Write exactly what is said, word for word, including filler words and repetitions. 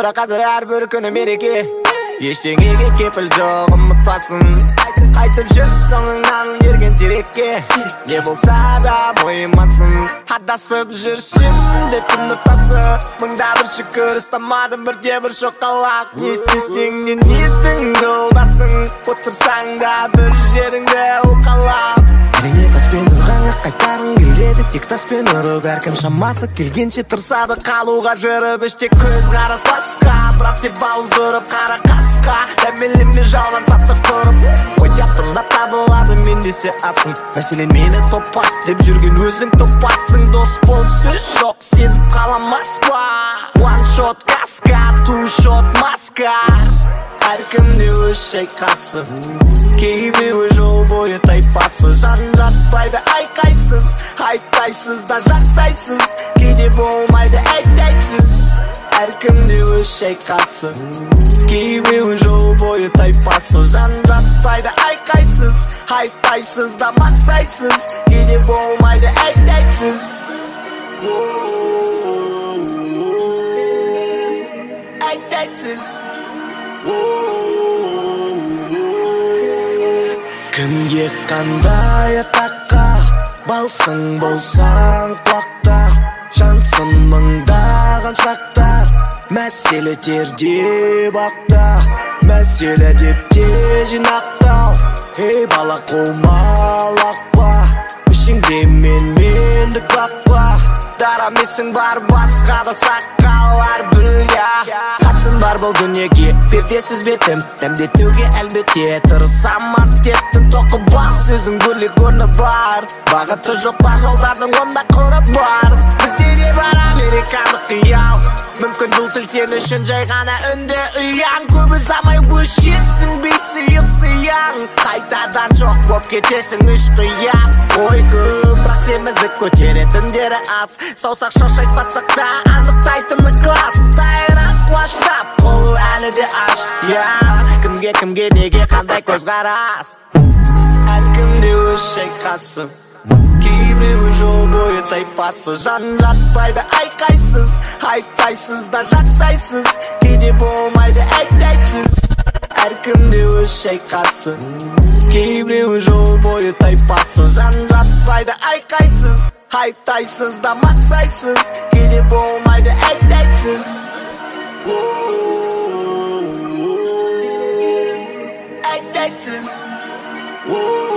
Бірақ қазір әрбір күні мереке, ештеңеге кепіл жоқ, ұмытпасын. Айтып жүр соңыңнан ерген терекке, не болса да мойымасын. Адасып жүрсем де түн ортасы, мыңда бір шүкір ұстамадым бірде бір шоқалақ. Не істесең де ниетіңді қолдасың, отырсаң да бір жеріңді уқалап. Әрине таспен ұрғанға қайтарың келеді, тек таспен ұрып әркім шамасы келгенше тырсады қалуға жырып. Іште көз қарас басқа, бірақ деп бауыздырып қара қасқа, дәмелеме жалған сатып тұрып. Оятында табылады мен десе асың, мәселен мені топас деп жүрген өзің топасың. Дос бол сөз жоқ, сезіп қаламас па? One shot каска, two shot маска. Әркімде өз шайқасы, кейбіреуі жол бойы тайпасы. Жан жатпайды айқайсыз, айтпайсыз да жақтайсыз, кейде болмайды әйт-әйтсіз. Әркімде өз шайқасы, кейбіреуі жол бойы тайпасы. Жан жатпайды айқайсыз, айтпайсыз да мақтайсыз, кейде болмайды әйт-әйтсіз. Әйт-әйтсіз. Кімге қандай атаққа балсың болсаң құлақта, жансың мыңдаған шақтар. Мәселе терде бақта, мәселе деп те жинақтал. Ей бала қомалақпа, ішіңде мен мендік бақпа. Дарамесің бар басқа да сақалар бүля. Қатсың бар бұл дүниеге, пердесіз бетім дәмдетуге әлбетте тырысам. Аттеттің тоқы бар, сөзің бөлек орны бар. Бағыты жоқ бар жолдардың, онда құрып бар. Бізде де бар американдық қиял, мүмкін бұл тіл сен үшін жай ғана үнді ұяң. Көп ұзамай өшетсің бейсиық сияң, қайтадан жоқ боп кетесің үш қиян. Ой көп, бірақ семіздік көтеретіндері аз, саусақ шошайтпасақ та анықтайтыны класс. Тайрақ құлаштап, қол әлі де аш. Кімге кімге неге қандай көзқарас, әркімде өз шайқасы, кейбіреуі жол бойы тайпасы. Жан жатпайды айқайсыз, айтпайсыз да жақтайсыз, кейде болмайды әйт-әйтсіз. Әркімде өз шайқасы, кейбіреуі жол бойы тайпасы. Жан жатпайды айқайсыз, айтпайсыз да мақтайсыз, кейде болмайды әйт-әйтсіз. Әйт-әйтсіз.